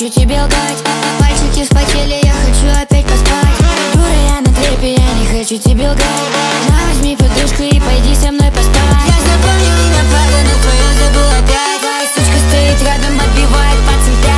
хочу тебе лгать. Пальчики вспотели, я хочу опять поспать. Дура, я на трепе, я не хочу тебе лгать. На, возьми подушку и пойди со мной поспать. Я запомнил имя, правда, но твое забыл опять. Твоя сучка стоит рядом, отбивает пацан.